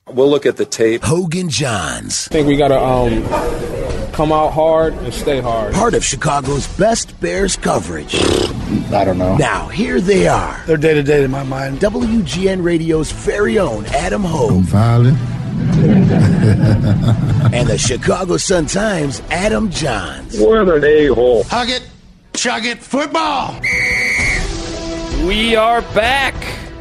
We'll look at the tape. Hogan Johns. I think we got to come out hard and stay hard. Part of Chicago's best Bears coverage. I don't know. Now, here they are. They're day-to-day in my mind. WGN Radio's very own Adam Hogue. I'm violent. And the Chicago Sun-Times' Adam Johns. What an a-hole. Hug it, chug it, football. We are back.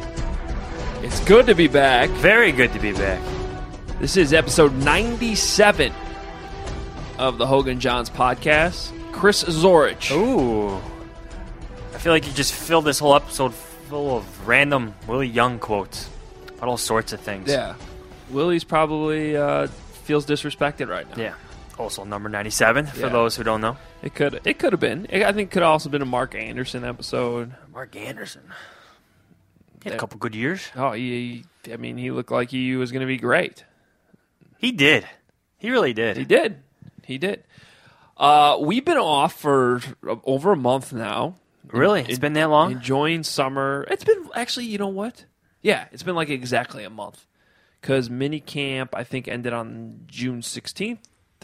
It's good to be back. Very good to be back. This is episode 97 of the Hogan Johns podcast. Chris Zorich. Ooh. I feel like you just filled this whole episode full of random Willie Young quotes about all sorts of things. Yeah. Willie's probably feels disrespected right now. Yeah. Also number 97 for those who don't know. It could have been. I think it could have also been a Mark Anderson episode. Mark Anderson. He had a couple good years. Oh, he looked like he was going to be great. He did. He really did. He did. We've been off for over a month now. Really? It's been that long? Enjoying summer. It's been, actually, you know what? Yeah, it's been like exactly a month. Because mini camp, I think, ended on June 16th.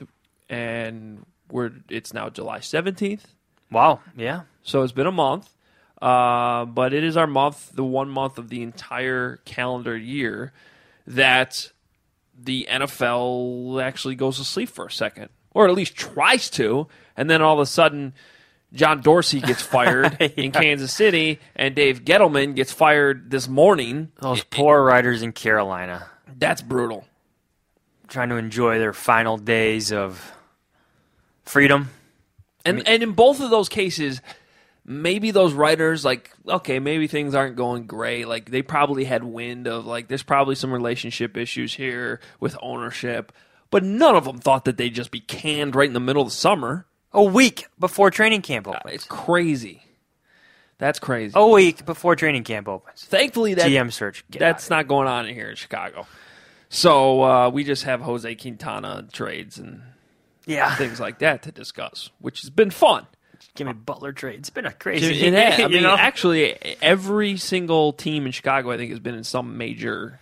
And it's now July 17th. Wow, yeah. So it's been a month. But it is our month, the 1 month of the entire calendar year that the NFL actually goes to sleep for a second. Or at least tries to. And then all of a sudden, John Dorsey gets fired in Kansas City, and Dave Gettleman gets fired this morning. Those poor writers in Carolina. That's brutal. Trying to enjoy their final days of freedom. And in both of those cases, maybe those writers, maybe things aren't going great. Like, they probably had wind of, there's probably some relationship issues here with ownership. But none of them thought that they'd just be canned right in the middle of the summer. A week before training camp opens. It's crazy. That's crazy. A week before training camp opens. Thankfully, that GM search. That's not going on here in Chicago. So we just have Jose Quintana trades and things like that to discuss, which has been fun. Jimmy Butler trade. It's been a crazy actually, every single team in Chicago, I think, has been in some major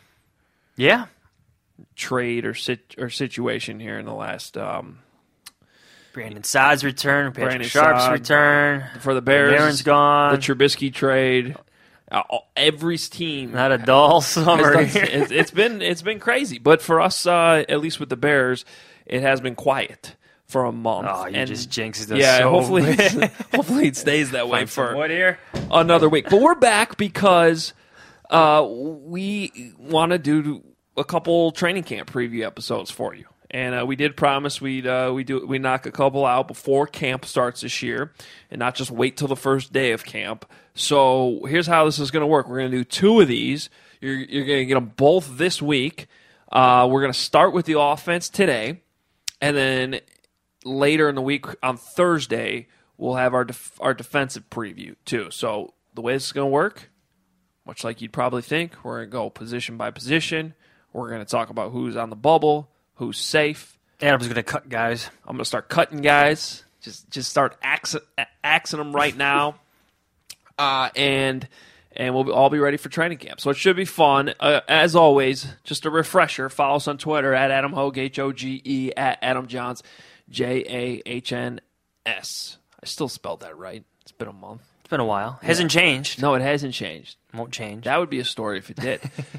trade or situation here in the last Brandon Saad's return, Patrick Sharp's return. For the Bears, Aaron's gone. The Trubisky trade. Every team had a dull summer. It's been crazy, but for us, at least with the Bears, it has been quiet for a month. Oh, you just jinxed us. Yeah, so hopefully it stays that way for here? Another week. But we're back because we want to do a couple training camp preview episodes for you. And we did promise we knock a couple out before camp starts this year, and not just wait till the first day of camp. So here's how this is going to work. We're going to do two of these. You're going to get them both this week. We're going to start with the offense today, and then later in the week on Thursday we'll have our defensive preview too. So the way this is going to work, much like you'd probably think, we're going to go position by position. We're going to talk about who's on the bubble, who's safe. Adam's going to cut guys. I'm going to start cutting guys. Just start axing them right now. And we'll all be ready for training camp. So it should be fun. As always, just a refresher, follow us on Twitter at Adam Hogue, Hoge, at Adam Johns, Jahns. I still spelled that right. It's been a month. It's been a while. Hasn't changed. No, it hasn't changed. Won't change. That would be a story if it did.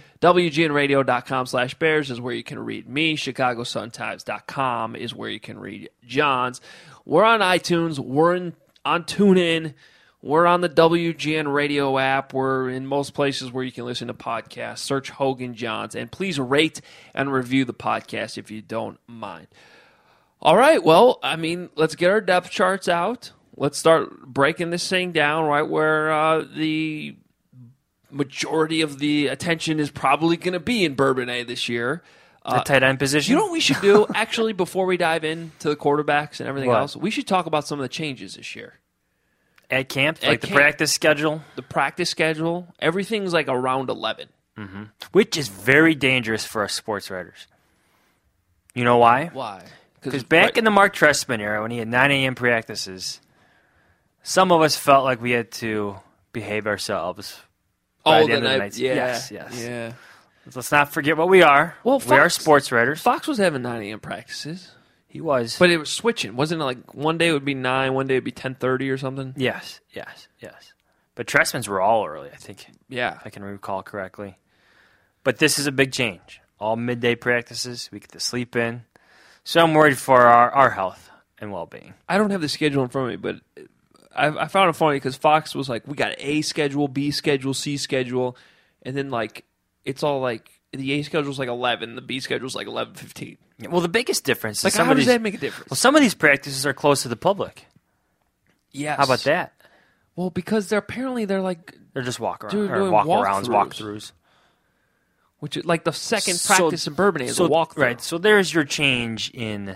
WGNradio.com/Bears is where you can read me. ChicagoSunTimes.com is where you can read Johns. We're on iTunes. We're on TuneIn. We're on the WGN Radio app. We're in most places where you can listen to podcasts. Search Hogan Johns. And please rate and review the podcast if you don't mind. All right, well, let's get our depth charts out. Let's start breaking this thing down right where the majority of the attention is probably going to be in Bourbonnais this year. The tight end position? You know what we should do, actually, before we dive into the quarterbacks and everything else? We should talk about some of the changes this year. At camp? The practice schedule? The practice schedule. Everything's like around 11. Mm-hmm. Which is very dangerous for us sports writers. You know why? Why? Because back in the Mark Trestman era, when he had 9 a.m. practices, some of us felt like we had to behave ourselves by the end of the night. Yeah. Yes. Yeah. Let's not forget what we are. Well, we are Fox- sports writers. Fox was having 9 a.m. practices, He was. but it was switching. Wasn't it like one day it would be 9, one day it would be 10:30 or something? Yes. But Tressman's were all early, I think, Yeah. if I can recall correctly. But this is a big change. All midday practices. We get to sleep in. So I'm worried for our health and well-being. I don't have the schedule in front of me, but I found it funny because Fox was like, we got A schedule, B schedule, C schedule, and then like it's all like the A schedule's like 11, the B schedule's like 11:15. Yeah, well, the biggest difference Like, is how does that make a difference? Well, some of these practices are close to the public. Yes. How about that? Well, because they're like, They're just walk around Dude, or doing walk-arounds, walkthroughs. walkthroughs. which is like the second practice in Bourbonnais is a walkthrough. Right. So there's your change in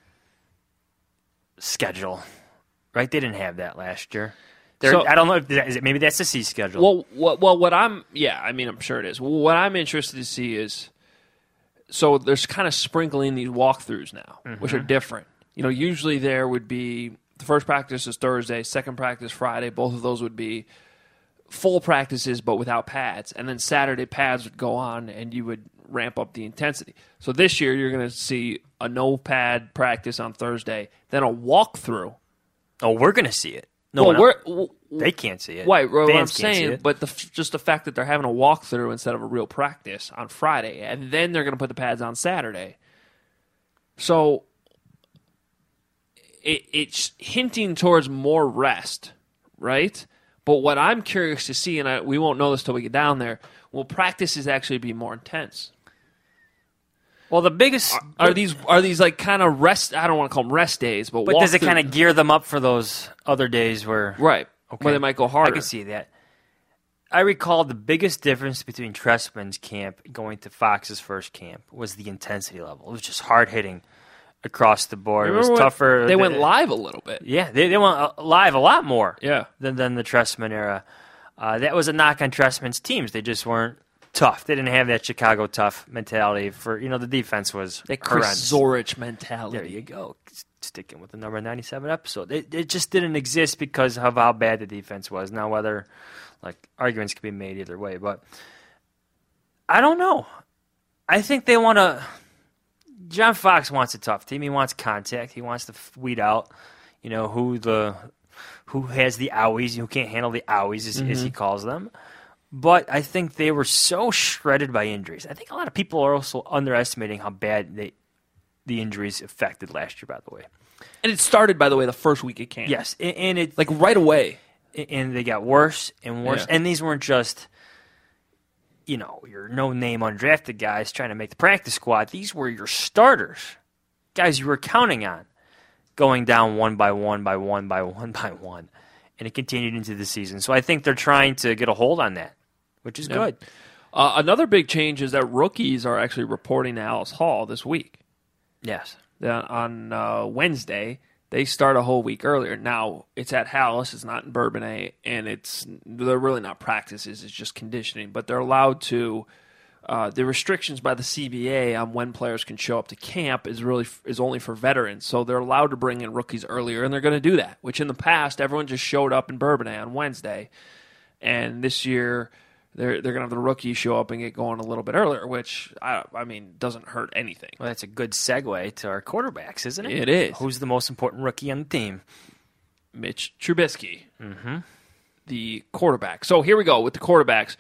schedule. Right? They didn't have that last year. So- I don't know if is it. Maybe that's the C schedule. Well, what I'm I'm sure it is. What I'm interested to see is, so there's kind of sprinkling these walkthroughs now, which are different. Usually there would be the first practice is Thursday, second practice Friday. Both of those would be full practices, but without pads, and then Saturday pads would go on, and you would ramp up the intensity. So this year you're going to see a no pad practice on Thursday, then a walkthrough. Oh, we're going to see it. No, they can't see it. Right, what I'm Fans can't see saying, it. but just the fact that they're having a walkthrough instead of a real practice on Friday, and then they're going to put the pads on Saturday. So it's hinting towards more rest, right? But what I'm curious to see, and we won't know this till we get down there, will practices actually be more intense? Well, the biggest Are these like kind of rest? I don't want to call them rest days, but does it walkthrough- kind of gear them up for those other days where right? Okay. Where they might go harder. I can see that. I recall the biggest difference between Tressman's camp going to Fox's first camp was the intensity level. It was just hard hitting across the board. It was Remember when tougher. They went live a little bit. Yeah, they went live a lot more. Yeah. than the Tressman era. That was a knock on Tressman's teams. They just weren't tough. They didn't have that Chicago tough mentality. For the defense was That Chris horrendous. Zorich mentality. There you go. Sticking with the number 97 episode. It just didn't exist because of how bad the defense was. Now, whether, arguments could be made either way, but I don't know. I think they want to. John Fox wants a tough team. He wants contact. He wants to weed out, who has the owies, who can't handle the owies, as he calls them. But I think they were so shredded by injuries. I think a lot of people are also underestimating how bad the injuries affected last year, by the way. And it started, by the way, the first week it came. Yes, and it right away. And they got worse and worse. Yeah. And these weren't just, your no-name undrafted guys trying to make the practice squad. These were your starters, guys you were counting on, going down one by one by one by one by one. And it continued into the season. So I think they're trying to get a hold on that, which is good. Another big change is that rookies are actually reporting to Alice Hall this week. Yes. On Wednesday, they start a whole week earlier. Now, it's at Hallis, it's not in Bourbonnais, and they're really not practices, it's just conditioning. But they're allowed to, the restrictions by the CBA on when players can show up to camp is only for veterans. So they're allowed to bring in rookies earlier, and they're going to do that, which in the past, everyone just showed up in Bourbonnais on Wednesday. And this year, they're going to have the rookies show up and get going a little bit earlier, which, doesn't hurt anything. Well, that's a good segue to our quarterbacks, isn't it? It is. Who's the most important rookie on the team? Mitch Trubisky, the quarterback. So here we go with the quarterbacks.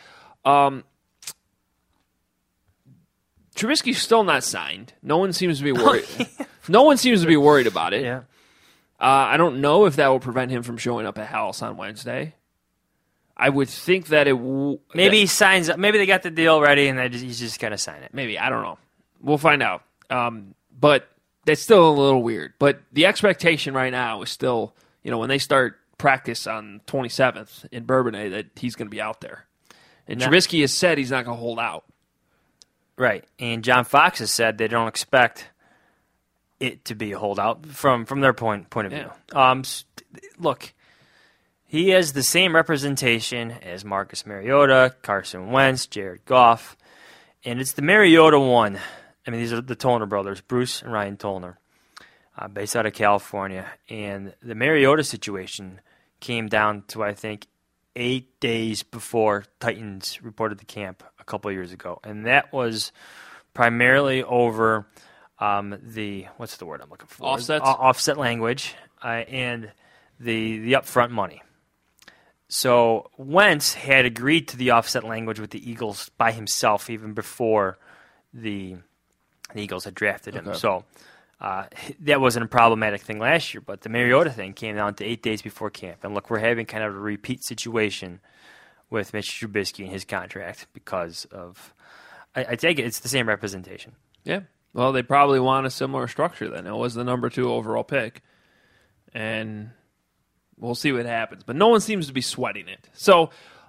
Trubisky's still not signed. No one seems to be worried. No one seems to be worried about it. Yeah. I don't know if that will prevent him from showing up at Hallis on Wednesday. I would think that it maybe he signs up. Maybe they got the deal ready and he's just going to sign it. Maybe. I don't know. We'll find out. But that's still a little weird. But the expectation right now is still, when they start practice on 27th in Bourbonnais, that he's going to be out there. And Trubisky has said he's not going to hold out. Right. And John Fox has said they don't expect it to be a holdout from their point of view. Look, he has the same representation as Marcus Mariota, Carson Wentz, Jared Goff, and it's the Mariota one. I mean, these are the Tollner brothers, Bruce and Ryan Tollner, based out of California. And the Mariota situation came down to, I think, 8 days before Titans reported the camp a couple of years ago, and that was primarily over what's the word I'm looking for? Offset language and the upfront money. So Wentz had agreed to the offset language with the Eagles by himself even before the Eagles had drafted him. Okay. So that wasn't a problematic thing last year, but the Mariota thing came down to 8 days before camp. And look, we're having kind of a repeat situation with Mitch Trubisky and his contract because of, I take it, it's the same representation. Yeah. Well, they probably want a similar structure then. It was the number 2 overall pick. And we'll see what happens. But no one seems to be sweating it. So,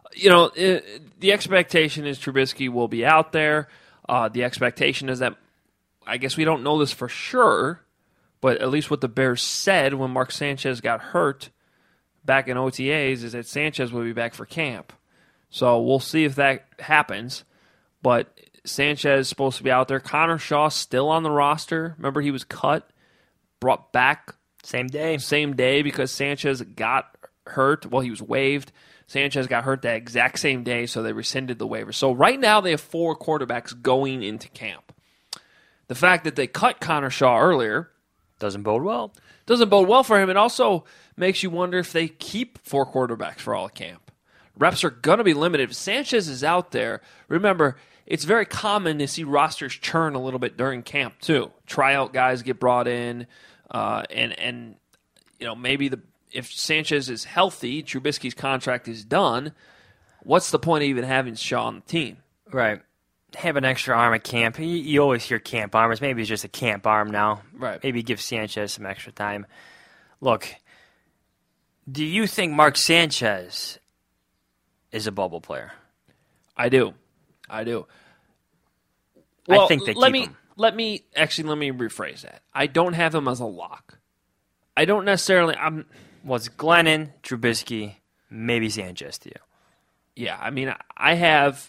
the expectation is Trubisky will be out there. The expectation is that, I guess we don't know this for sure, but at least what the Bears said when Mark Sanchez got hurt back in OTAs is that Sanchez will be back for camp. So we'll see if that happens. But Sanchez is supposed to be out there. Connor Shaw still on the roster. Remember, he was cut, brought back same day because Sanchez got hurt. Well, he was waived. Sanchez got hurt that exact same day, so they rescinded the waiver. So right now they have 4 quarterbacks going into camp. The fact that they cut Connor Shaw earlier doesn't bode well. Doesn't bode well for him. It also makes you wonder if they keep 4 quarterbacks for all of camp. Reps are going to be limited. If Sanchez is out there, remember, it's very common to see rosters churn a little bit during camp too. Tryout guys get brought in, and maybe if Sanchez is healthy, Trubisky's contract is done. What's the point of even having Shaw on the team? Right. Have an extra arm at camp. You always hear camp armors. Maybe it's just a camp arm now. Right. Maybe give Sanchez some extra time. Look, do you think Mark Sanchez is a bubble player? I do. Well, I think they keep him. Let me rephrase that. I don't have him as a lock. I don't necessarily. It's Glennon, Trubisky, maybe Sanchez to you. Yeah, I mean, I have.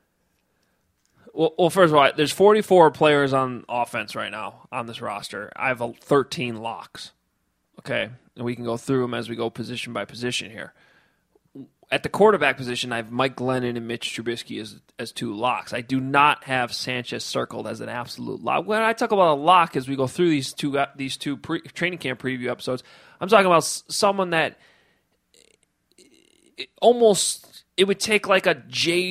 Well, first of all, there's 44 players on offense right now on this roster. I have 13 locks. Okay, and we can go through them as we go position by position here. At the quarterback position, I have Mike Glennon and Mitch Trubisky as 2 locks. I do not have Sanchez circled as an absolute lock. When I talk about a lock as we go through these two training camp preview episodes, I'm talking about someone that it would take like a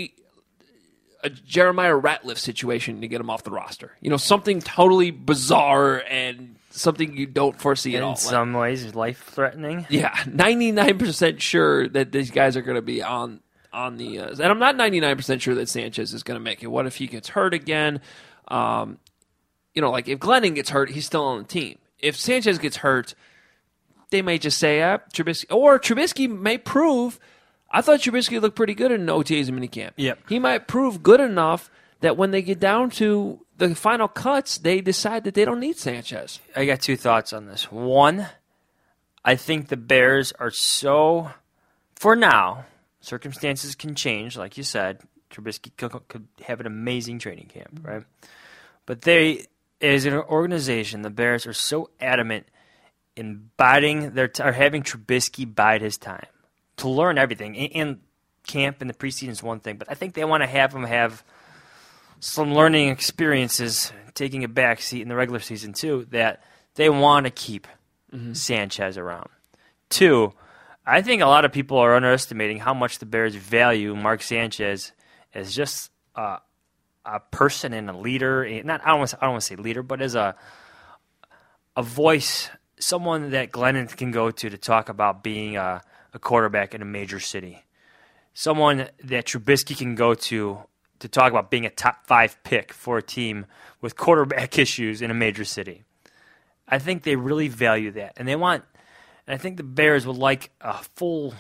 Jeremiah Ratliff situation to get him off the roster. Something totally bizarre and something you don't foresee at all. In some ways, life-threatening. Yeah, 99% sure that these guys are going to be on the and I'm not 99% sure that Sanchez is going to make it. What if he gets hurt again? Like if Glennon gets hurt, he's still on the team. If Sanchez gets hurt, they may just say, Trubisky. Or Trubisky may prove, I thought Trubisky looked pretty good in OTAs and minicamp. Yep. He might prove good enough that when they get down to the final cuts, they decide that they don't need Sanchez. I got 2 thoughts on this. One, I think the Bears are so, for now, circumstances can change, like you said. Trubisky could have an amazing training camp, right? But they, as an organization, the Bears are so adamant in biding or having Trubisky bide his time to learn everything. In camp and the preseason is one thing, but I think they want to have him have some learning experiences, taking a back seat in the regular season too, that they want to keep Sanchez around. 2, I think a lot of people are underestimating how much the Bears value Mark Sanchez as just a person and a leader. I don't want to say leader, but as a voice, someone that Glennon can go to talk about being a quarterback in a major city. Someone that Trubisky can go to talk about being a top 5 pick for a team with quarterback issues in a major city. I think they really value that. And I think the Bears would like a full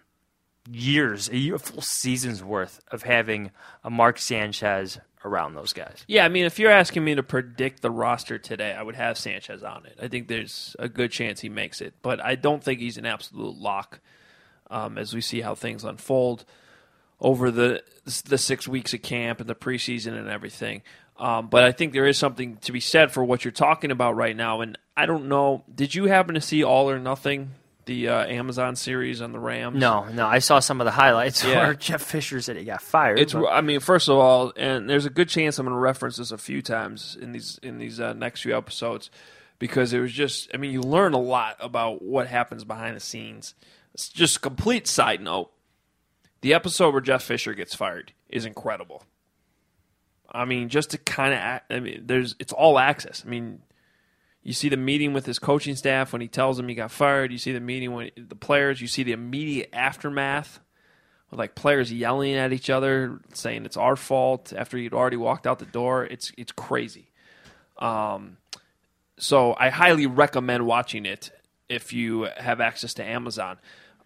season's worth of having a Mark Sanchez around those guys. Yeah, I mean, if you're asking me to predict the roster today, I would have Sanchez on it. I think there's a good chance he makes it. But I don't think he's an absolute lock as we see how things unfold over the 6 weeks of camp and the preseason and everything. But I think there is something to be said for what you're talking about right now. And I don't know, did you happen to see All or Nothing the Amazon series on the Rams? No. I saw some of the highlights where Jeff Fisher said he got fired. I mean, first of all, and there's a good chance I'm going to reference this a few times in these next few episodes, because it was just, I mean, you learn a lot about what happens behind the scenes. It's just a complete side note. The episode where Jeff Fisher gets fired is incredible. I mean, just to kind of, it's all access. I mean, you see the meeting with his coaching staff when he tells them he got fired. You see the meeting with the players. You see the immediate aftermath with like players yelling at each other, saying it's our fault after he'd already walked out the door. It's crazy. So I highly recommend watching it if you have access to Amazon.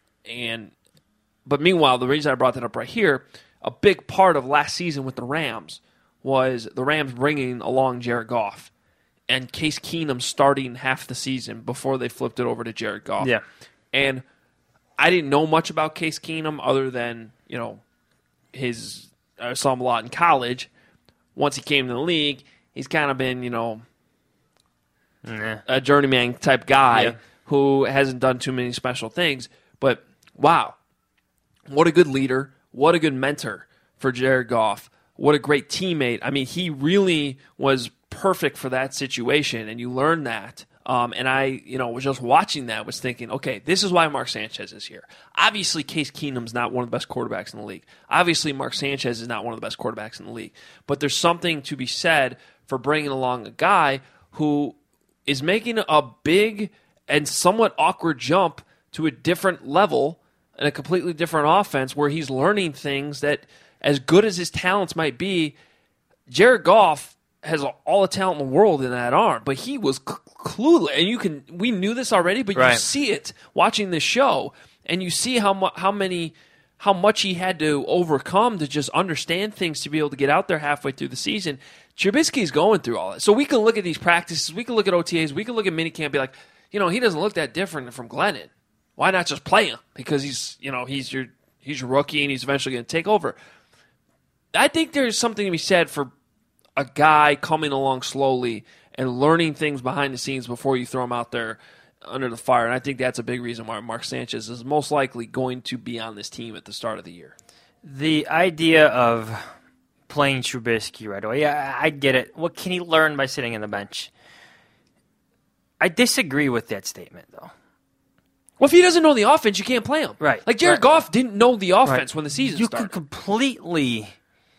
But meanwhile, the reason I brought that up right here, a big part of last season with the Rams was the Rams bringing along Jared Goff and Case Keenum starting half the season before they flipped it over to Jared Goff. Yeah. And I didn't know much about Case Keenum other than, I saw him a lot in college. Once he came to the league, he's kind of been, a journeyman type guy who hasn't done too many special things. But, wow, what a good leader. What a good mentor for Jared Goff. What a great teammate. I mean, he really was perfect for that situation, and you learn that. And I, was just watching that, was thinking, okay, this is why Mark Sanchez is here. Obviously, Case Keenum's not one of the best quarterbacks in the league. Obviously, Mark Sanchez is not one of the best quarterbacks in the league. But there's something to be said for bringing along a guy who is making a big and somewhat awkward jump to a different level and a completely different offense where he's learning things that, as good as his talents might be, Jared Goff has all the talent in the world in that arm, but he was clueless. And we knew this already, but you see it watching this show, and you see how much he had to overcome to just understand things to be able to get out there halfway through the season. Trubisky's going through all that. So we can look at these practices, we can look at OTAs, we can look at minicamp and be like, he doesn't look that different from Glennon. Why not just play him? Because he's your rookie and he's eventually going to take over. I think there's something to be said for a guy coming along slowly and learning things behind the scenes before you throw him out there under the fire. And I think that's a big reason why Mark Sanchez is most likely going to be on this team at the start of the year. The idea of playing Trubisky right away, I get it. What can he learn by sitting on the bench? I disagree with that statement, though. Well, if he doesn't know the offense, you can't play him. Right. Like Jared Goff didn't know the offense when the season started. You could completely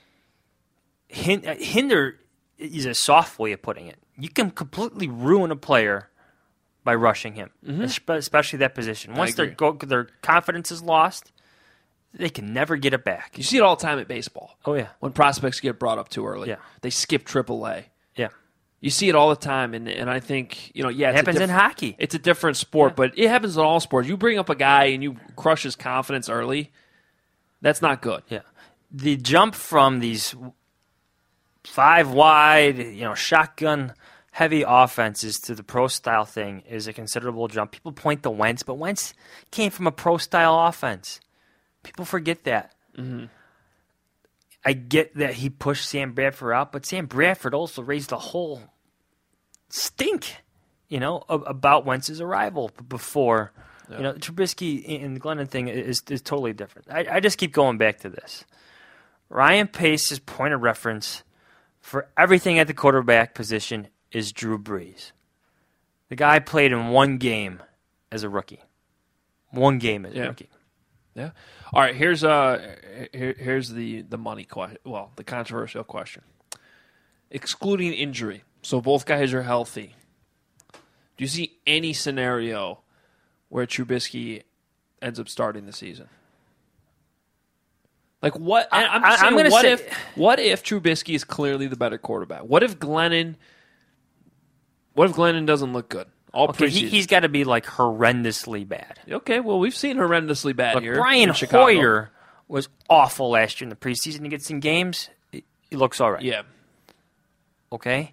hinder is a soft way of putting it. You can completely ruin a player by rushing him, especially that position. Once their confidence is lost, they can never get it back. You see it all the time at baseball. Oh, yeah. When prospects get brought up too early. Yeah. They skip AAA. Yeah. You see it all the time, and I think, it happens in hockey. It's a different sport, but it happens in all sports. You bring up a guy and you crush his confidence early, that's not good. Yeah. The jump from these 5 wide, shotgun heavy offenses to the pro style thing is a considerable jump. People point to Wentz, but Wentz came from a pro style offense. People forget that. Mm-hmm. I get that he pushed Sam Bradford out, but Sam Bradford also raised a whole stink, about Wentz's arrival before. Yeah. Trubisky and the Glennon thing is totally different. I just keep going back to this. Ryan Pace's point of reference for everything at the quarterback position is Drew Brees. The guy played in one game as a rookie. One game as a rookie. Yeah. All right, here's the money question. Well, the controversial question. Excluding injury, so both guys are healthy. Do you see any scenario where Trubisky ends up starting the season? Like what? I'm going to say, what if Trubisky is clearly the better quarterback? What if Glennon doesn't look good? He's got to be like horrendously bad. Okay, well, we've seen horrendously bad here. Brian Hoyer was awful last year in the preseason. He gets in games, he looks all right. Yeah. Okay.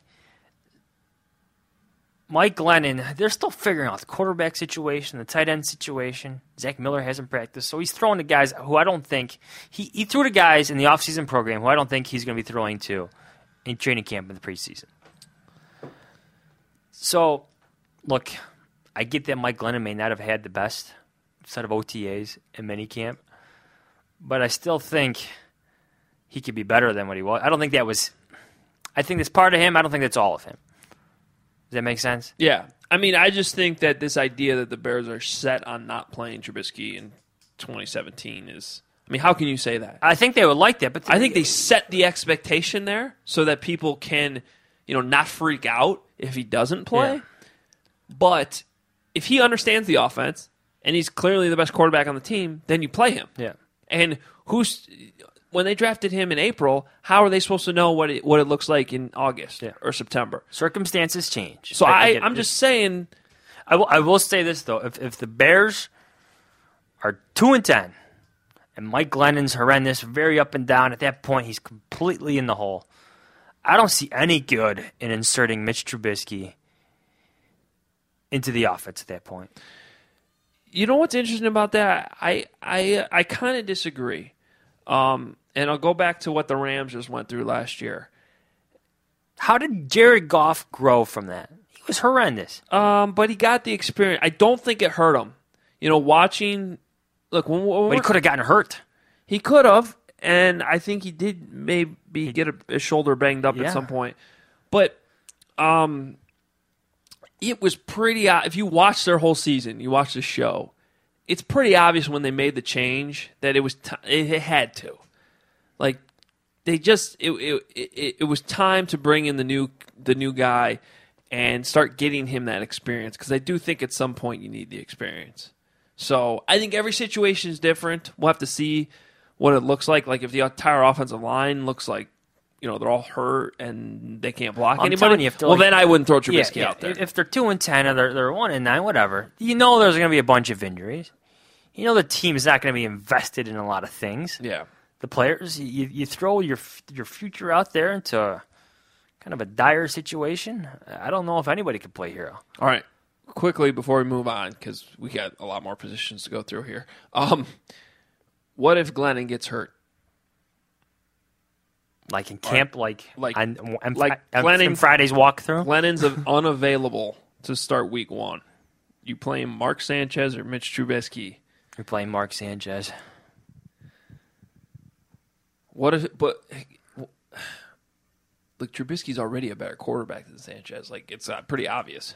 Mike Glennon, they're still figuring out the quarterback situation, the tight end situation. Zach Miller hasn't practiced, so he's throwing to guys who I don't think he threw to guys in the offseason program who I don't think he's going to be throwing to in training camp in the preseason. So, look, I get that Mike Glennon may not have had the best set of OTAs in minicamp, but I still think he could be better than what he was. I don't think that was – I think that's part of him. I don't think that's all of him. Does that make sense? Yeah. I mean, I just think that this idea that the Bears are set on not playing Trubisky in 2017 is – I mean, how can you say that? I think they would like that, but I think they set the expectation there so that people can, not freak out if he doesn't play. Yeah. But if he understands the offense and he's clearly the best quarterback on the team, then you play him. Yeah. And when they drafted him in April, how are they supposed to know what it looks like in August or September? Circumstances change. So I'm just saying. I will say this though: if the Bears are 2-10, and Mike Glennon's horrendous, very up and down, at that point he's completely in the hole. I don't see any good in inserting Mitch Trubisky into the offense at that point. You know what's interesting about that? I kind of disagree. And I'll go back to what the Rams just went through last year. How did Jared Goff grow from that? He was horrendous. But he got the experience. I don't think it hurt him. Watching. Look, when he could have gotten hurt. He could have, and I think he did maybe get his shoulder banged up at some point. But it was pretty. If you watch their whole season, you watch the show, it's pretty obvious when they made the change that it was. It had to, like, they just. It was time to bring in the new guy and start getting him that experience, because I do think at some point you need the experience. So I think every situation is different. We'll have to see what it looks like. Like if the entire offensive line looks like, they're all hurt and they can't block anybody. Then I wouldn't throw Trubisky out there. If they're 2-10 or they're 1-9, whatever, there's going to be a bunch of injuries. The team is not going to be invested in a lot of things. Yeah, the players, you throw your future out there into kind of a dire situation. I don't know if anybody could play hero. All right. Quickly before we move on, because we got a lot more positions to go through here. What if Glennon gets hurt? Like in camp, like Glennon Friday's walkthrough? Glennon's unavailable to start week 1. You playing Mark Sanchez or Mitch Trubisky? You're playing Mark Sanchez. What if? But look, Trubisky's already a better quarterback than Sanchez. Like, it's pretty obvious.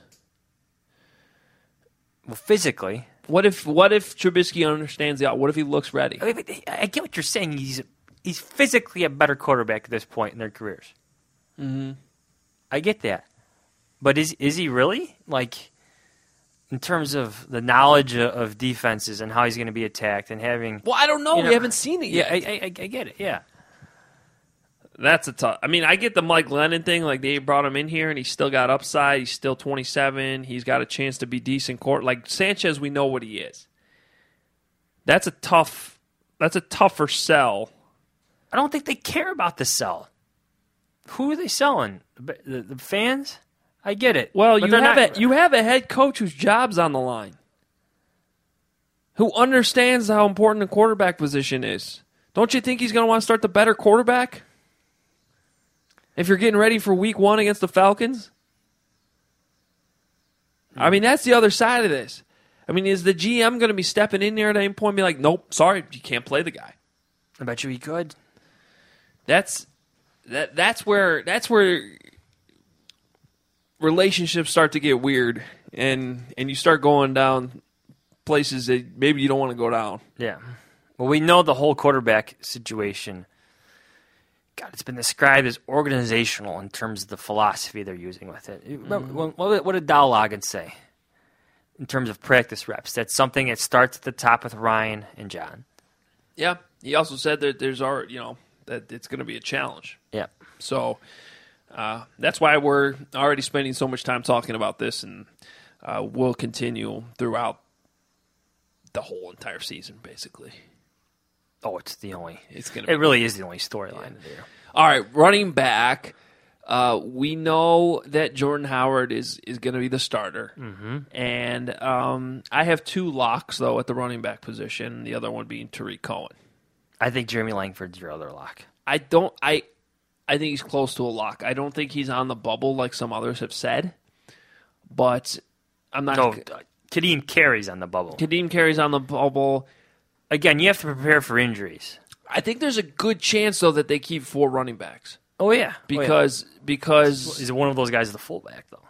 Well, physically, what if Trubisky understands what if he looks ready? I get what you're saying. He's physically a better quarterback at this point in their careers. Mm-hmm. I get that, but is he really, like, in terms of the knowledge of defenses and how he's going to be attacked and having? Well, I don't know. We haven't seen it yet. Yeah, I get it. Yeah. That's a tough. I mean, I get the Mike Glennon thing. Like, they brought him in here, and he's still got upside. He's still 27. He's got a chance to be decent court. Like Sanchez, we know what he is. That's a tougher sell. I don't think they care about the sell. Who are they selling? The fans? I get it. Well, you have a head coach whose job's on the line, who understands how important the quarterback position is. Don't you think he's going to want to start the better quarterback? If you're getting ready for week 1 against the Falcons? I mean, that's the other side of this. I mean, is the GM going to be stepping in there at any point and be like, nope, sorry, you can't play the guy? I bet you he could. That's where relationships start to get weird, and you start going down places that maybe you don't want to go down. Yeah. Well, we know the whole quarterback situation. God, it's been described as organizational in terms of the philosophy they're using with it. What did Dow Loggins say in terms of practice reps? That's something that starts at the top with Ryan and John. Yeah. He also said that there's already, that it's going to be a challenge. Yeah. So that's why we're already spending so much time talking about this, and we'll continue throughout the whole entire season, basically. Oh, it's going to be. It really is the only storyline there. All right, running back. We know that Jordan Howard is going to be the starter. Mm-hmm. And I have 2 locks, though, at the running back position, the other one being Tariq Cohen. I think Jeremy Langford's your other lock. I think he's close to a lock. I don't think he's on the bubble like some others have said. But I'm not... Kadeem Carey's on the bubble. Kadeem Carey's on the bubble. Again, you have to prepare for injuries. I think there's a good chance, though, that they keep 4 running backs. Oh, yeah. Because Is one of those guys the fullback, though?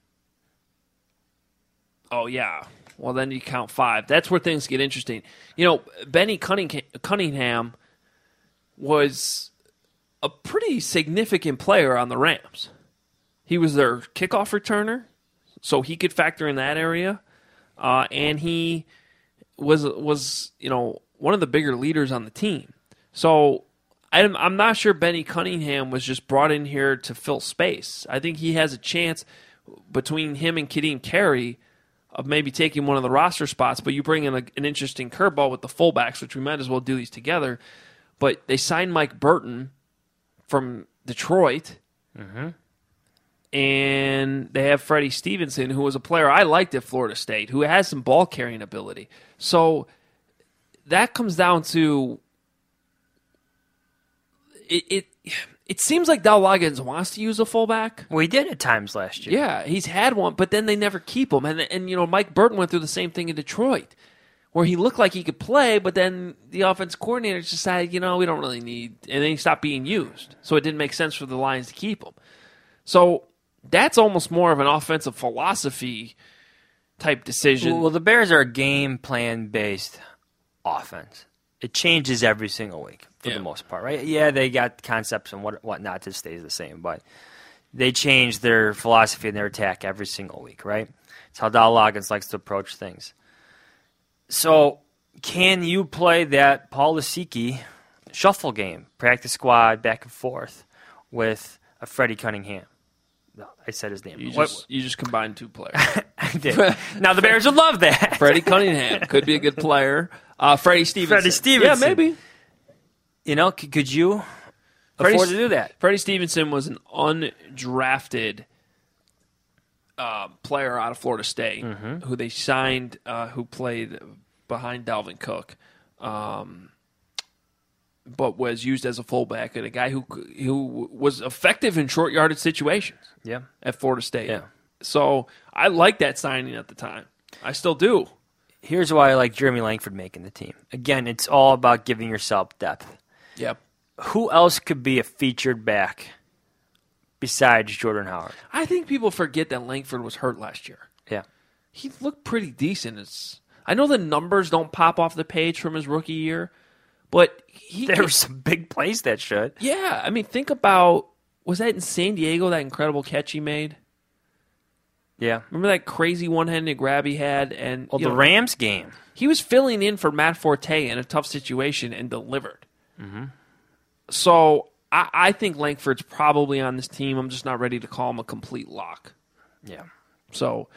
Oh, yeah. Well, then you count 5. That's where things get interesting. Benny Cunningham was a pretty significant player on the Rams. He was their kickoff returner, so he could factor in that area. And he was one of the bigger leaders on the team. So I'm not sure Benny Cunningham was just brought in here to fill space. I think he has a chance between him and Kadeem Carey of maybe taking one of the roster spots, but you bring in an interesting curveball with the fullbacks, which we might as well do these together. But they signed Mike Burton from Detroit, and they have Freddie Stevenson, who was a player I liked at Florida State, who has some ball-carrying ability. So that comes down to it seems like Dowell Loggins wants to use a fullback. Well, he did at times last year. Yeah, he's had one, but then they never keep him. And Mike Burton went through the same thing in Detroit, where he looked like he could play, but then the offense coordinator decided, we don't really need, and then he stopped being used. So it didn't make sense for the Lions to keep him. So that's almost more of an offensive philosophy type decision. Well, the Bears are a game plan based offense. It changes every single week for the most part, right? Yeah, they got concepts and whatnot that stays the same, but they change their philosophy and their attack every single week, right? It's how Dowell Loggins likes to approach things. So can you play that Paul Lasicki shuffle game, practice squad, back and forth, with a Freddie Cunningham? No, I said his name. You just combined 2 players. I did. Now the Bears would love that. Freddie Cunningham could be a good player. Freddie Stevenson. Yeah, maybe. Could you afford to do that? Freddie Stevenson was an undrafted player out of Florida State who they signed, who played behind Dalvin Cook, but was used as a fullback, and a guy who was effective in short yardage situations. Yeah, at Florida State. Yeah. So I liked that signing at the time. I still do. Here's why I like Jeremy Langford making the team. Again, it's all about giving yourself depth. Yep. Who else could be a featured back besides Jordan Howard? I think people forget that Langford was hurt last year. Yeah. He looked pretty decent. I know the numbers don't pop off the page from his rookie year, but there were some big plays that should. Yeah. I mean, think about, was that in San Diego, that incredible catch he made? Yeah. Remember that crazy one-handed grab he had? And the Rams game. He was filling in for Matt Forte in a tough situation and delivered. Mm-hmm. So I think Langford's probably on this team. I'm just not ready to call him a complete lock. Yeah. So,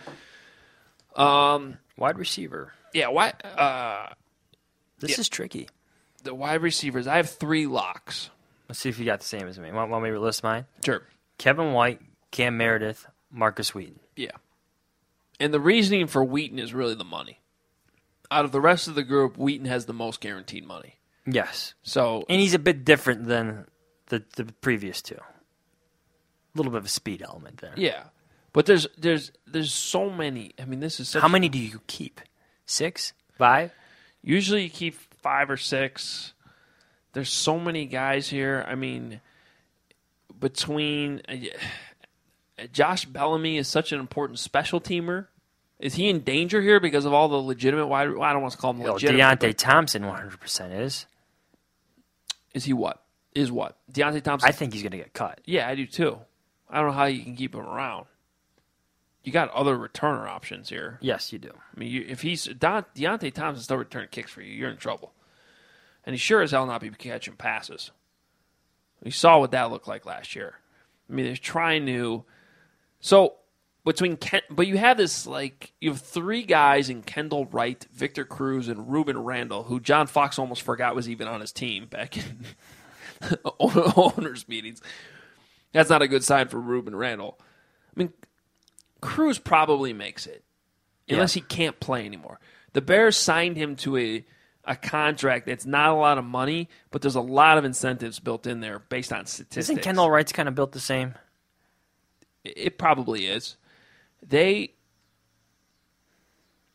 wide receiver. Yeah. This is tricky. The wide receivers. I have 3 locks. Let's see if you got the same as me. Want me to list mine? Sure. Kevin White, Cam Meredith, Marcus Wheaton. Yeah. And the reasoning for Wheaton is really the money. Out of the rest of the group, Wheaton has the most guaranteed money. Yes. So, and he's a bit different than the previous 2. A little bit of a speed element there. Yeah. But there's so many. I mean, this is such. How many do you keep? 6? 5? Usually you keep 5 or 6. There's so many guys here. I mean, between Josh Bellamy is such an important special teamer. Is he in danger here because of all the legitimate wide? Well, I don't want to call him legitimate. Deontay Thompson 100% is. Is he what? Is what? Deontay Thompson? I think he's going to get cut. Yeah, I do too. I don't know how you can keep him around. You got other returner options here. Yes, you do. I mean, if he's Deontay Thompson still returning kicks for you, you're in trouble. And he sure as hell not be catching passes. We saw what that looked like last year. I mean, they're trying to. So but you have this you have 3 guys in Kendall Wright, Victor Cruz, and Ruben Randall, who John Fox almost forgot was even on his team back in owners meetings. That's not a good sign for Ruben Randall. I mean, Cruz probably makes it, unless he can't play anymore. The Bears signed him to a contract that's not a lot of money, but there's a lot of incentives built in there based on statistics. Isn't Kendall Wright's kind of built the same? It probably is.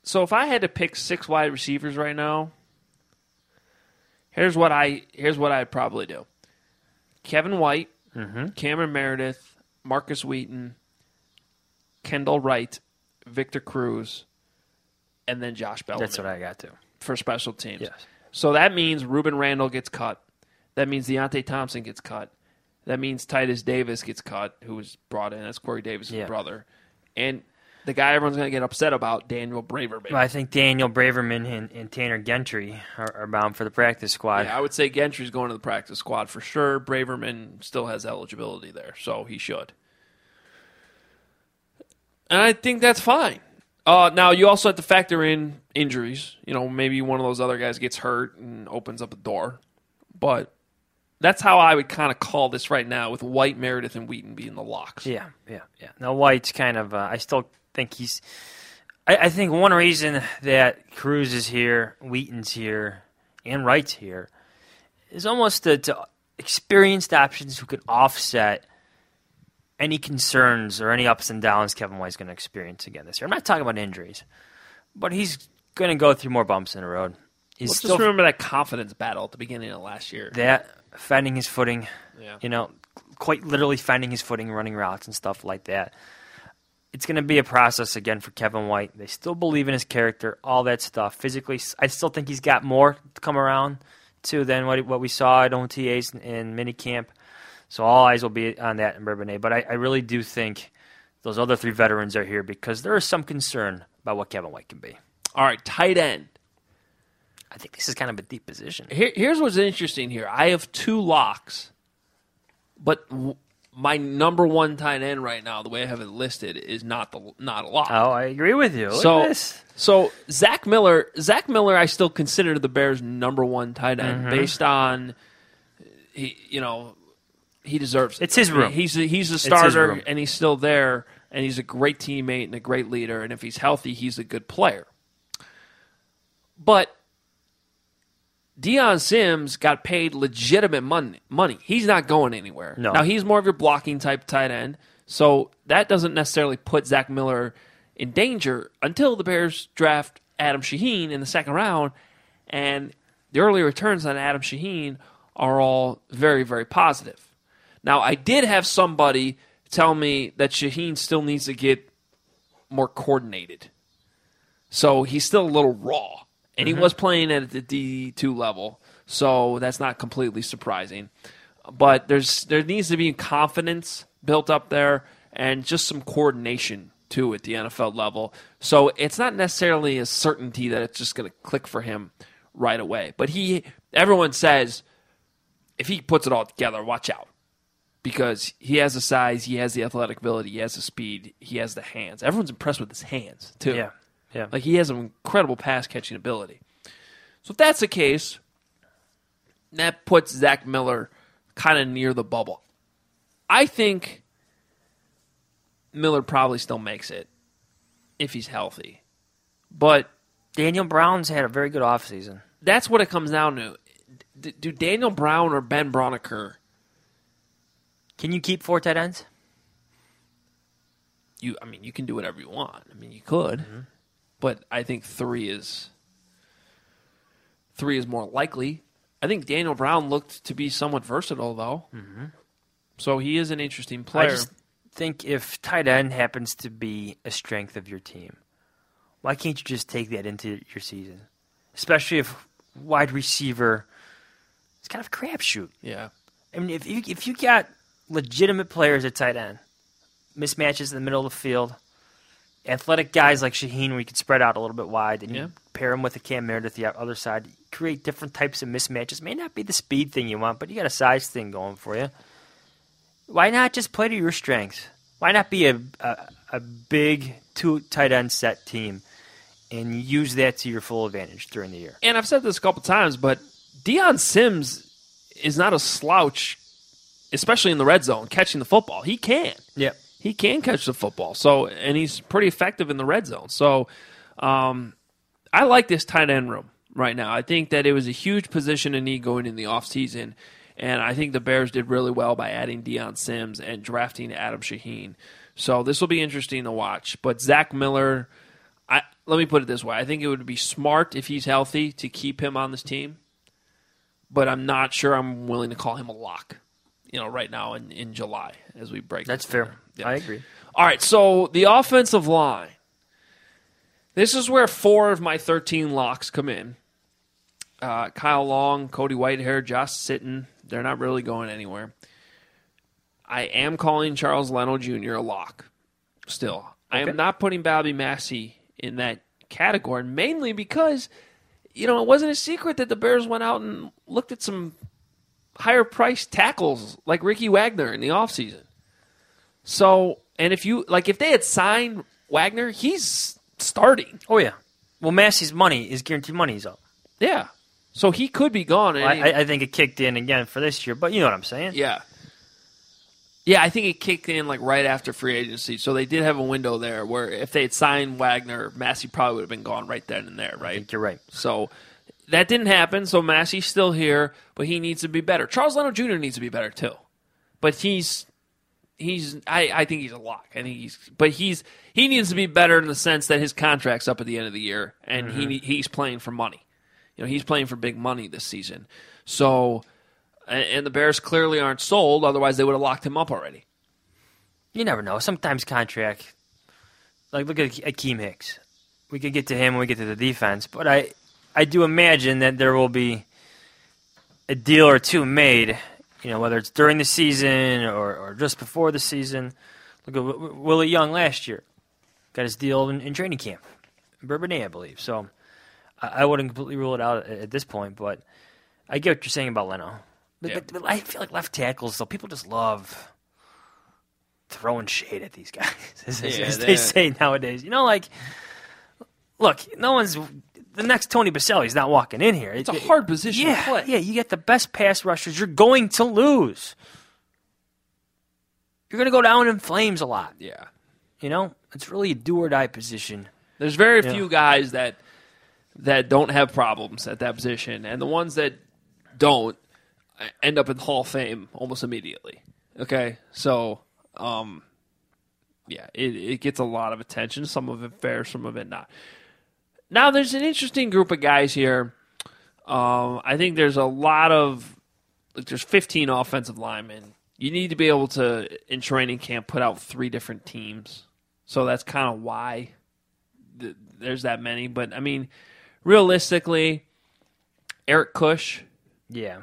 So if I had to pick 6 wide receivers right now, here's what I'd probably do. Kevin White, Cameron Meredith, Marcus Wheaton, Kendall Wright, Victor Cruz, and then Josh Bellamy. That's what I got to. For special teams. Yes. So that means Ruben Randall gets cut. That means Deontay Thompson gets cut. That means Titus Davis gets cut, who was brought in. That's Corey Davis' brother. And the guy everyone's going to get upset about, Daniel Braverman. Well, I think Daniel Braverman and Tanner Gentry are bound for the practice squad. Yeah, I would say Gentry's going to the practice squad for sure. Braverman still has eligibility there, so he should. And I think that's fine. Now, you also have to factor in injuries. Maybe one of those other guys gets hurt and opens up a door. But that's how I would kind of call this right now, with White, Meredith, and Wheaton being the locks. Yeah. Now, White's kind of, I still think he's, I think one reason that Cruz is here, Wheaton's here, and Wright's here is almost to experienced options who could offset any concerns or any ups and downs Kevin White's going to experience again this year. I'm not talking about injuries, but he's going to go through more bumps in the road. Let's just remember that confidence battle at the beginning of last year. That, finding his footing, quite literally finding his footing, running routes and stuff like that. It's going to be a process again for Kevin White. They still believe in his character, all that stuff. Physically, I still think he's got more to come around to than what we saw at OTAs and minicamp. So all eyes will be on that in Bourbonnais. But I really do think those other 3 veterans are here because there is some concern about what Kevin White can be. All right, tight end. I think this is kind of a deep position. Here's what's interesting here. I have 2 locks, but my number 1 tight end right now, the way I have it listed, is not a lock. Oh, I agree with you. So Zach Miller, I still consider the Bears' number 1 tight end based on he deserves it. It's his room. He's a starter, and he's still there, and he's a great teammate and a great leader, and if he's healthy, he's a good player. But Deion Sims got paid legitimate money. He's not going anywhere. No. Now, he's more of your blocking type tight end, so that doesn't necessarily put Zach Miller in danger until the Bears draft Adam Shaheen in the 2nd round, and the early returns on Adam Shaheen are all very, very positive. Now, I did have somebody tell me that Shaheen still needs to get more coordinated. So he's still a little raw. And he was playing at the D2 level, so that's not completely surprising. But there needs to be confidence built up there and just some coordination, too, at the NFL level. So it's not necessarily a certainty that it's just going to click for him right away. But everyone says if he puts it all together, watch out. Because he has the size, he has the athletic ability, he has the speed, he has the hands. Everyone's impressed with his hands, too. Yeah. Like, he has an incredible pass-catching ability. So if that's the case, that puts Zach Miller kind of near the bubble. I think Miller probably still makes it if he's healthy. But Daniel Brown's had a very good offseason. That's what it comes down to. Do Daniel Brown or Ben Brauneker... Can you keep 4 tight ends? You can do whatever you want. You could. But I think 3 is more likely. I think Daniel Brown looked to be somewhat versatile, though. So he is an interesting player. I just think if tight end happens to be a strength of your team, why can't you just take that into your season? Especially if wide receiver, it's kind of a crapshoot. Yeah. If you got legitimate players at tight end, mismatches in the middle of the field, athletic guys like Shaheen where you could spread out a little bit wide, and you pair him with a Cam Meredith the other side, create different types of mismatches. May not be the speed thing you want, but you got a size thing going for you. Why not just play to your strengths? Why not be a big 2 tight end set team and use that to your full advantage during the year? And I've said this a couple times, but Deion Sims is not a slouch, especially in the red zone, catching the football. He can. Yeah. He can catch the football. And he's pretty effective in the red zone. So I like this tight end room right now. I think that it was a huge position of need going in the offseason, and I think the Bears did really well by adding Deion Sims and drafting Adam Shaheen. So this will be interesting to watch. But Zach Miller, let me put it this way. I think it would be smart if he's healthy to keep him on this team, but I'm not sure I'm willing to call him a lock, right now in July as we break. That's this fair. down. Yeah. I agree. All right, so the offensive line. This is where 4 of my 13 locks come in. Kyle Long, Cody Whitehair, Josh Sitton. They're not really going anywhere. I am calling Charles Leno Jr. a lock still. I am not putting Bobby Massey in that category, mainly because, it wasn't a secret that the Bears went out and looked at some higher-priced tackles like Ricky Wagner in the offseason. So, and if they had signed Wagner, he's starting. Oh, yeah. Well, Massey's money, his guaranteed money is up. Yeah. So he could be gone. I think it kicked in again for this year, but you know what I'm saying. Yeah. Yeah, I think it kicked in right after free agency. So they did have a window there where if they had signed Wagner, Massey probably would have been gone right then and there, right? I think you're right. So that didn't happen. So Massey's still here, but he needs to be better. Charles Leno Jr. needs to be better too. But I think he's a lock. I think he needs to be better in the sense that his contract's up at the end of the year and he's playing for money. He's playing for big money this season. So, and the Bears clearly aren't sold. Otherwise, they would have locked him up already. You never know. Sometimes contract, look at Akeem Hicks. We could get to him when we get to the defense, but I do imagine that there will be a deal or two made, whether it's during the season or just before the season. Look at Willie Young last year. Got his deal in training camp. Bourbonnais, I believe. So I wouldn't completely rule it out at this point, but I get what you're saying about Leno. But I feel like left tackles, though, people just love throwing shade at these guys, as they say nowadays. Look, no one's the next Tony Baselli's not walking in here. It's a hard position to play. Yeah, you get the best pass rushers. You're going to lose. You're going to go down in flames a lot. Yeah. It's really a do-or-die position. There's very few guys that don't have problems at that position, and the ones that don't end up in the Hall of Fame almost immediately. Okay? So, it gets a lot of attention. Some of it fair, some of it not. Now, there's an interesting group of guys here. I think there's a lot of there's 15 offensive linemen. You need to be able to, in training camp, put out 3 different teams. So that's kind of why there's that many. But, I mean, realistically, Eric Kush. Yeah.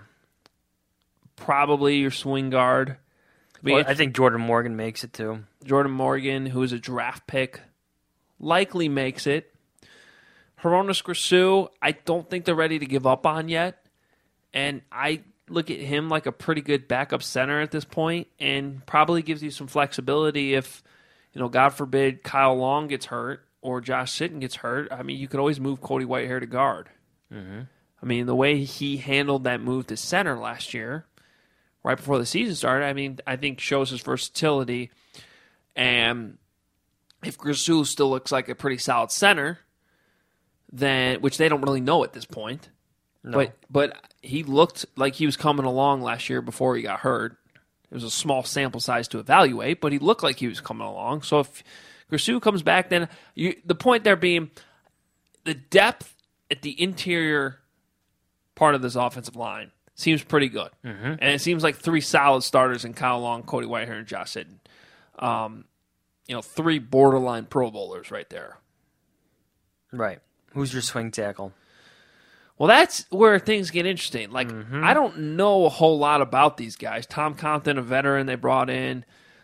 Probably your swing guard. I think Jordan Morgan makes it, too. Jordan Morgan, who is a draft pick, likely makes it. Hronis Grasu, I don't think they're ready to give up on yet. And I look at him like a pretty good backup center at this point and probably gives you some flexibility if, God forbid, Kyle Long gets hurt or Josh Sitton gets hurt. I mean, you could always move Cody Whitehair to guard. Mm-hmm. I mean, the way he handled that move to center last year, right before the season started, I think shows his versatility. And if Grasu still looks like a pretty solid center, then which they don't really know at this point. No. But he looked like he was coming along last year before he got hurt. It was a small sample size to evaluate, but he looked like he was coming along. So if Grasu comes back, then the point there being the depth at the interior part of this offensive line seems pretty good. Mm-hmm. And it seems like 3 solid starters in Kyle Long, Cody Whitehair, and Josh Sitton. 3 borderline Pro Bowlers right there. Right. Who's your swing tackle? Well, that's where things get interesting. I don't know a whole lot about these guys. Tom Compton, a veteran they brought in.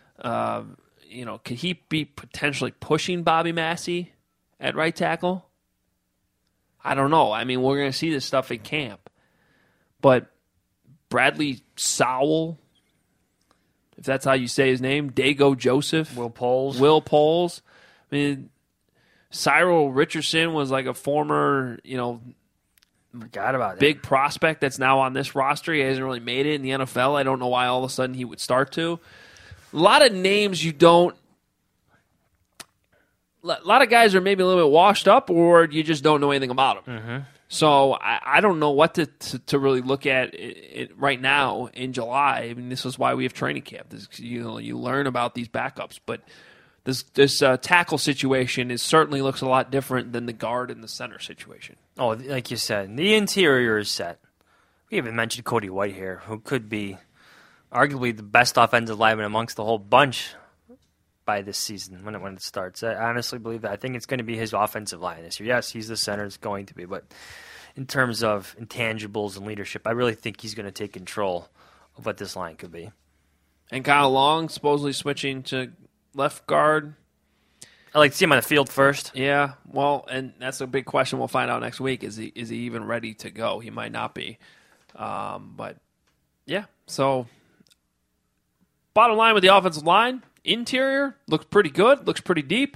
Could he be potentially pushing Bobby Massey at right tackle? I don't know. I mean, we're going to see this stuff in camp. But Bradley Sowell, if that's how you say his name, Dago Joseph. Will Poles. I mean, Cyril Richardson was like a former, forgot about big prospect that's now on this roster. He hasn't really made it in the NFL. I don't know why all of a sudden he would start to. A lot of names you don't. A lot of guys are maybe a little bit washed up, or you just don't know anything about them. Mm-hmm. So I don't know what to really look at it right now in July. I mean, this is why we have training camp. You learn about these backups, but this tackle situation certainly looks a lot different than the guard and the center situation. Oh, like you said, the interior is set. We haven't mentioned Cody White here, who could be arguably the best offensive lineman amongst the whole bunch by this season when it starts. I honestly believe that. I think it's going to be his offensive line this year. Yes, he's the center. It's going to be. But in terms of intangibles and leadership, I really think he's going to take control of what this line could be. And Kyle Long supposedly switching to left guard. I like to see him on the field first. Yeah, well, and that's a big question we'll find out next week. Is he even ready to go? He might not be. But, yeah, so bottom line with the offensive line, interior looks pretty good, looks pretty deep.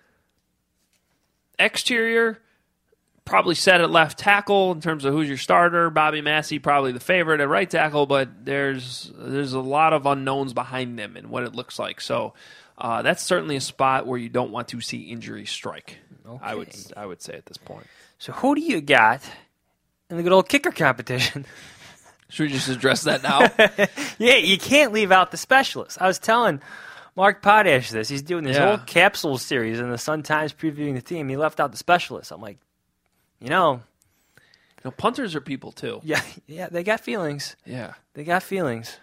Exterior, probably set at left tackle in terms of who's your starter. Bobby Massey probably the favorite at right tackle, but there's a lot of unknowns behind them and what it looks like. So that's certainly a spot where you don't want to see injuries strike. Okay. I would say at this point. So who do you got in the good old kicker competition? Should we just address that now? Yeah, you can't leave out the specialists. I was telling Mark Potash this. He's doing this whole capsule series in the Sun-Times previewing the team. He left out the specialists. I'm like, punters are people too. Yeah, they got feelings. Yeah. They got feelings.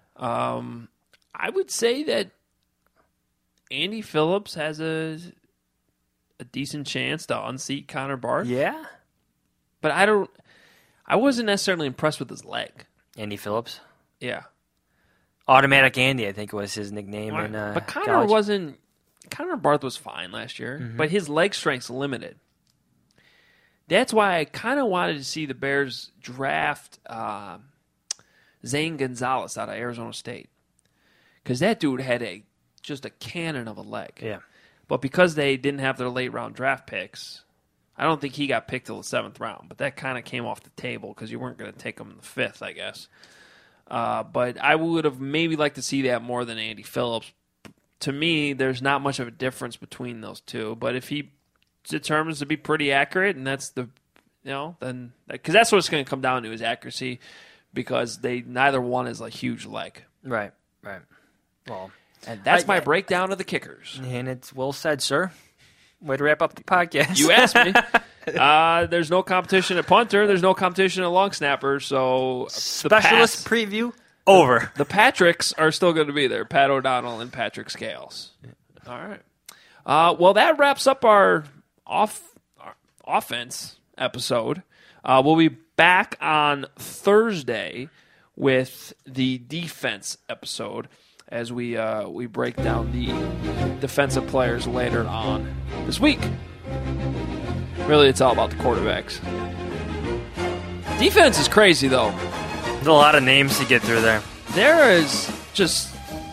I would say that Andy Phillips has a decent chance to unseat Connor Barth. Yeah? But I wasn't necessarily impressed with his leg. Andy Phillips? Yeah. Automatic Andy, I think was his nickname. Right. In, but Connor college. wasn't. Connor Barth was fine last year, but his leg strength's limited. That's why I kind of wanted to see the Bears draft Zane Gonzalez out of Arizona State, because that dude had just a cannon of a leg. Yeah. But because they didn't have their late round draft picks, I don't think he got picked till the 7th round. But that kind of came off the table because you weren't going to take him in the 5th, I guess. But I would have maybe liked to see that more than Andy Phillips. To me, there's not much of a difference between those two. But if he determines to be pretty accurate, and that's then because that's what it's going to come down to is accuracy, because neither one is a huge leg. Right. Well, and that's my breakdown of the kickers. And it's well said, sir. Way to wrap up the podcast. You asked me. There's no competition at punter. There's no competition at long snapper. So specialist preview over. The Patricks are still going to be there. Pat O'Donnell and Patrick Scales. All right. Well, that wraps up our offense episode. We'll be back on Thursday with the defense episode as we break down the defensive players later on this week. Really, it's all about the quarterbacks. Defense is crazy, though. There's a lot of names to get through there. There is just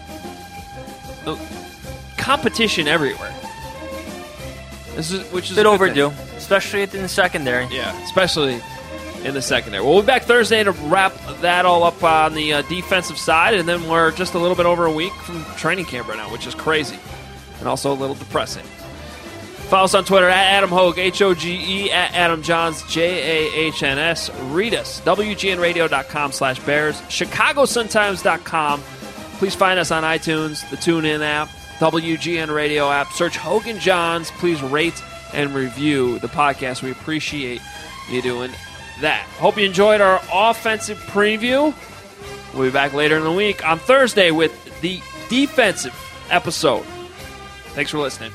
competition everywhere. Which is a bit overdue, especially in the secondary. Yeah, especially in the secondary. We'll be back Thursday to wrap that all up on the defensive side, and then we're just a little bit over a week from training camp right now, which is crazy and also a little depressing. Follow us on Twitter at Adam Hoge, Hoge, at Adam Johns, JAHNS. Read us, WGNradio.com/Bears, ChicagoSunTimes.com. Please find us on iTunes, the TuneIn app, WGN Radio app. Search Hogan Johns. Please rate and review the podcast. We appreciate you doing that. Hope you enjoyed our offensive preview. We'll be back later in the week on Thursday with the defensive episode. Thanks for listening.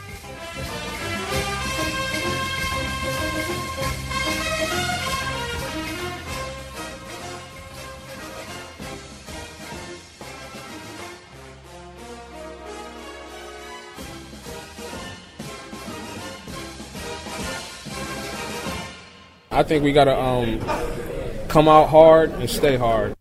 I think we got to come out hard and stay hard.